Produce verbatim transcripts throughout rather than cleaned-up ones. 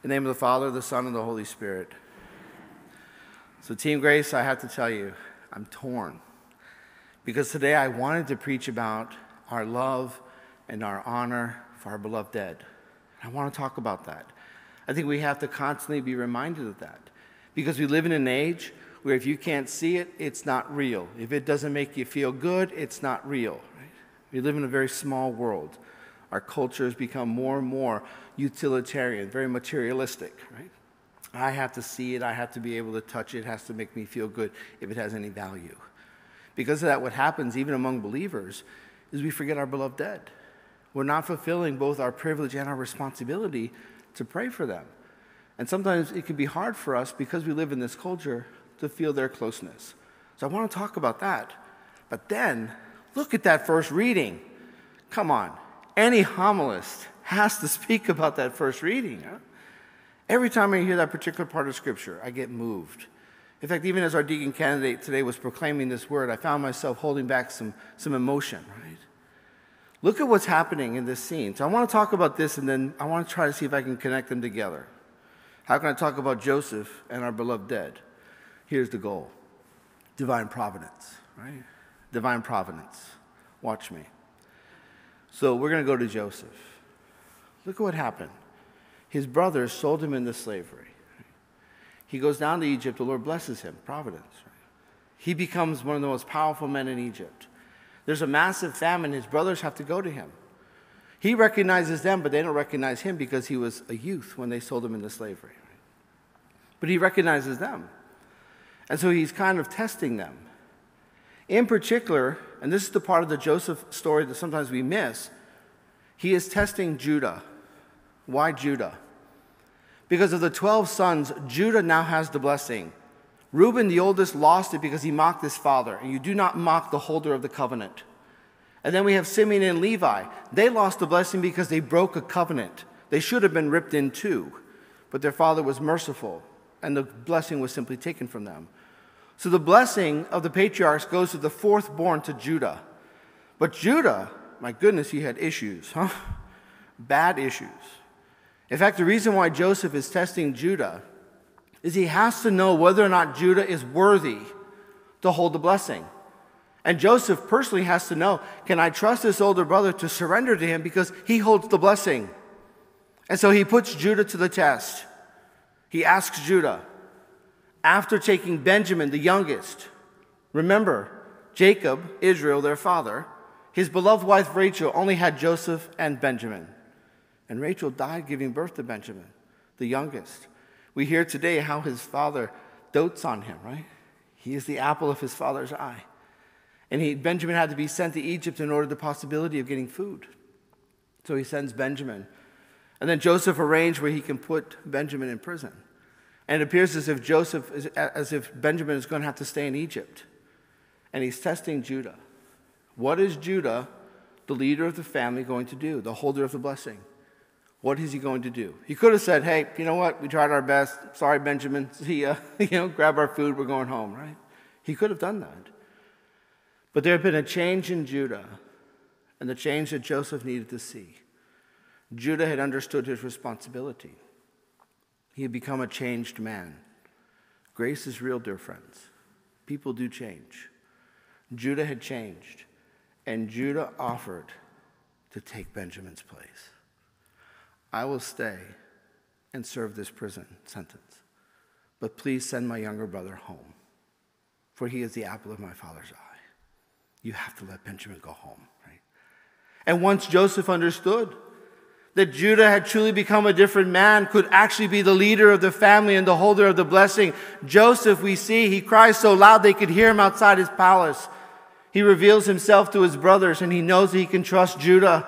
In the name of the Father, the Son, and the Holy Spirit. So Team Grace, I have to tell you, I'm torn. Because today I wanted to preach about our love and our honor for our beloved dead. I want to talk about that. I think we have to constantly be reminded of that. Because we live in an age where if you can't see it, it's not real. If it doesn't make you feel good, it's not real. Right? We live in a very small world. Our culture has become more and more utilitarian, very materialistic, right? I have to see it, I have to be able to touch it, it has to make me feel good if it has any value. Because of that, what happens, even among believers, is we forget our beloved dead. We're not fulfilling both our privilege and our responsibility to pray for them. And sometimes it can be hard for us, because we live in this culture, to feel their closeness. So I want to talk about that. But then, look at that first reading. Come on. Any homilist has to speak about that first reading. Huh? Every time I hear that particular part of Scripture, I get moved. In fact, even as our deacon candidate today was proclaiming this word, I found myself holding back some, some emotion, right? Look at what's happening in this scene. So I want to talk about this, and then I want to try to see if I can connect them together. How can I talk about Joseph and our beloved dead? Here's the goal. Divine providence, right? Divine providence. Watch me. So we're going to go to Joseph. Look at what happened. His brothers sold him into slavery. He goes down to Egypt. The Lord blesses him. Providence. Right? He becomes one of the most powerful men in Egypt. There's a massive famine. His brothers have to go to him. He recognizes them, but they don't recognize him because he was a youth when they sold him into slavery. Right? But he recognizes them. And so he's kind of testing them. In particular, and this is the part of the Joseph story that sometimes we miss, he is testing Judah. Why Judah? Because of the twelve sons, Judah now has the blessing. Reuben, the oldest, lost it because he mocked his father. And you do not mock the holder of the covenant. And then we have Simeon and Levi. They lost the blessing because they broke a covenant. They should have been ripped in two. But their father was merciful, and the blessing was simply taken from them. So the blessing of the patriarchs goes to the fourth born, to Judah. But Judah, my goodness, he had issues, huh? Bad issues. In fact, the reason why Joseph is testing Judah is he has to know whether or not Judah is worthy to hold the blessing. And Joseph personally has to know, can I trust this older brother to surrender to him because he holds the blessing? And so he puts Judah to the test. He asks Judah, after taking Benjamin, the youngest, remember, Jacob, Israel, their father, his beloved wife Rachel only had Joseph and Benjamin. And Rachel died giving birth to Benjamin, the youngest. We hear today how his father dotes on him, right? He is the apple of his father's eye. And he, Benjamin had to be sent to Egypt in order to the possibility of getting food. So he sends Benjamin. And then Joseph arranged where he can put Benjamin in prison. And it appears as if Joseph, is, as if Benjamin is going to have to stay in Egypt. And he's testing Judah. What is Judah, the leader of the family, going to do? The holder of the blessing. What is he going to do? He could have said, hey, you know what? We tried our best. Sorry, Benjamin. See ya. You know, grab our food. We're going home, right? He could have done that. But there had been a change in Judah, and the change that Joseph needed to see. Judah had understood his responsibility. He had become a changed man. Grace is real, dear friends. People do change. Judah had changed, and Judah offered to take Benjamin's place. I will stay and serve this prison sentence, but please send my younger brother home, for he is the apple of my father's eye. You have to let Benjamin go home, right? And once Joseph understood that Judah had truly become a different man, could actually be the leader of the family and the holder of the blessing, Joseph, we see, he cries so loud they could hear him outside his palace. He reveals himself to his brothers, and he knows that he can trust Judah.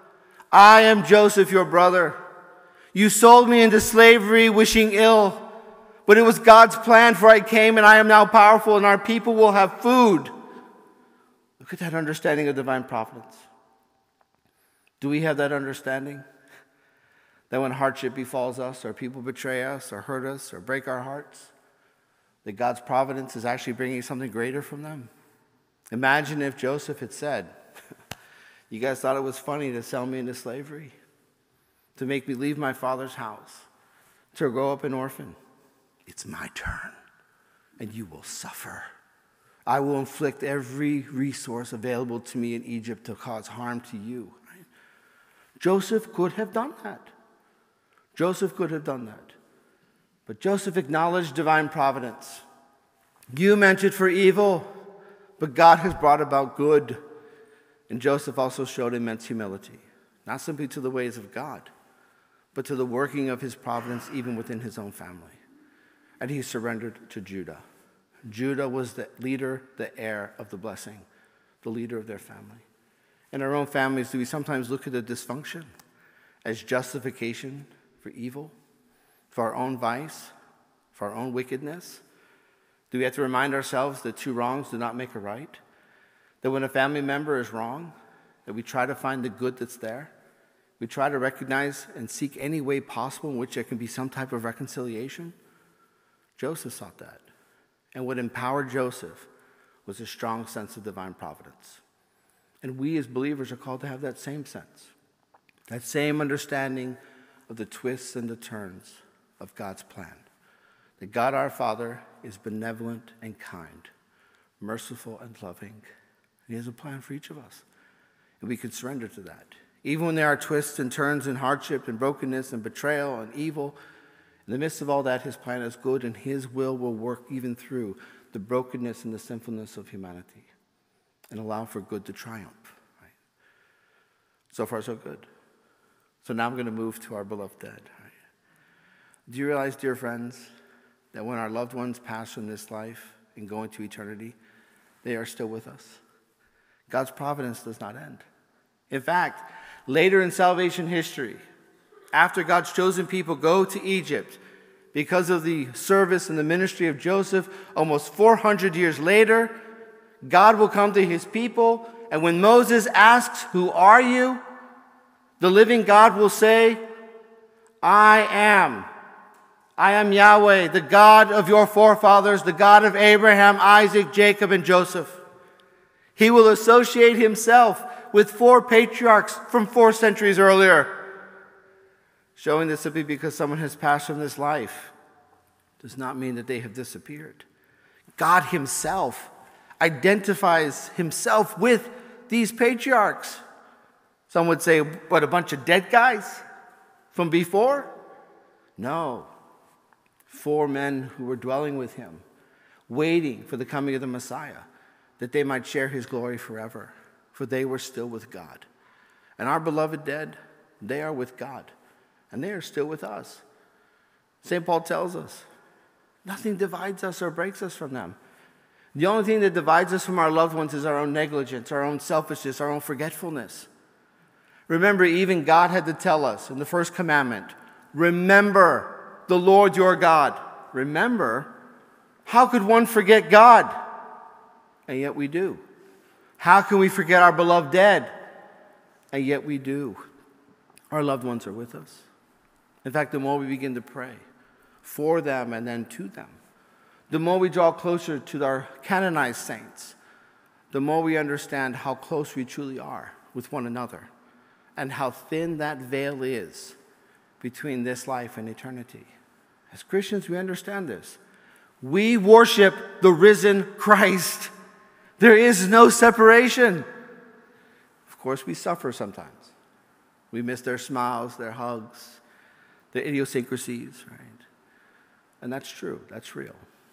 I am Joseph, your brother. You sold me into slavery wishing ill, but it was God's plan, for I came and I am now powerful, and our people will have food. Look at that understanding of divine providence. Do we have that understanding? That when hardship befalls us, or people betray us, or hurt us, or break our hearts, that God's providence is actually bringing something greater from them? Imagine if Joseph had said, you guys thought it was funny to sell me into slavery, to make me leave my father's house, to grow up an orphan. It's my turn, and you will suffer. I will inflict every resource available to me in Egypt to cause harm to you. Right? Joseph could have done that. Joseph could have done that. But Joseph acknowledged divine providence. You meant it for evil, but God has brought about good. And Joseph also showed immense humility, not simply to the ways of God, but to the working of his providence even within his own family. And he surrendered to Judah. Judah was the leader, the heir of the blessing, the leader of their family. In our own families, do we sometimes look at the dysfunction as justification for evil, for our own vice, for our own wickedness? Do we have to remind ourselves that two wrongs do not make a right? That when a family member is wrong, that we try to find the good that's there? We try to recognize and seek any way possible in which there can be some type of reconciliation? Joseph sought that. And what empowered Joseph was a strong sense of divine providence. And we as believers are called to have that same sense, that same understanding of the twists and the turns of God's plan. That God our Father is benevolent and kind, merciful and loving. And he has a plan for each of us. And we can surrender to that. Even when there are twists and turns and hardship and brokenness and betrayal and evil, in the midst of all that, his plan is good, and his will will work even through the brokenness and the sinfulness of humanity and allow for good to triumph. Right? So far, so good. So now I'm going to move to our beloved dead. Right? Do you realize, dear friends, that when our loved ones pass from this life and go into eternity, they are still with us? God's providence does not end. In fact, later in salvation history, after God's chosen people go to Egypt, because of the service and the ministry of Joseph, almost four hundred years later, God will come to his people, and when Moses asks, "Who are you?" the living God will say, "I am. I am Yahweh, the God of your forefathers, the God of Abraham, Isaac, Jacob, and Joseph." He will associate himself with four patriarchs from four centuries earlier. Showing that simply because someone has passed from this life does not mean that they have disappeared. God himself identifies himself with these patriarchs. Some would say, what, a bunch of dead guys from before? No. Four men who were dwelling with him, waiting for the coming of the Messiah, that they might share his glory forever, for they were still with God. And our beloved dead, they are with God. And they are still with us. Saint Paul tells us, nothing divides us or breaks us from them. The only thing that divides us from our loved ones is our own negligence, our own selfishness, our own forgetfulness. Remember, even God had to tell us in the first commandment, remember the Lord your God. Remember? How could one forget God? And yet we do. How can we forget our beloved dead? And yet we do. Our loved ones are with us. In fact, the more we begin to pray for them and then to them, the more we draw closer to our canonized saints, the more we understand how close we truly are with one another and how thin that veil is between this life and eternity. As Christians, we understand this. We worship the risen Christ. There is no separation. Of course, we suffer sometimes. We miss their smiles, their hugs, their idiosyncrasies, right? And that's true. That's real.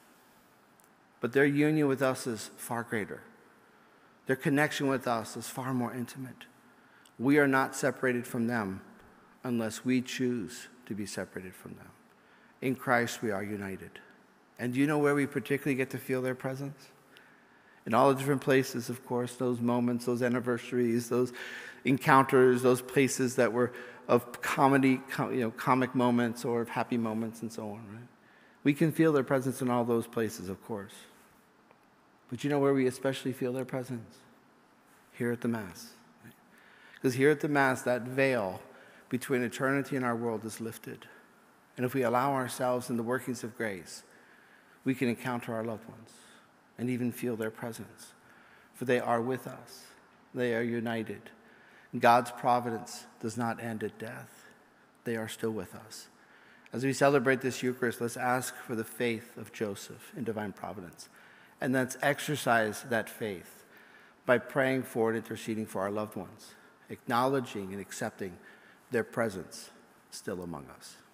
But their union with us is far greater. Their connection with us is far more intimate. We are not separated from them unless we choose to be separated from them. In Christ, we are united. And do you know where we particularly get to feel their presence? In all the different places, of course, those moments, those anniversaries, those encounters, those places that were of comedy, you know, comic moments or of happy moments and so on, right? We can feel their presence in all those places, of course. But you know where we especially feel their presence? Here at the Mass. Right? Because here at the Mass, that veil between eternity and our world is lifted. And if we allow ourselves in the workings of grace, we can encounter our loved ones and even feel their presence. For they are with us. They are united. God's providence does not end at death. They are still with us. As we celebrate this Eucharist, let's ask for the faith of Joseph in divine providence. And let's exercise that faith by praying for and interceding for our loved ones, acknowledging and accepting their presence still among us.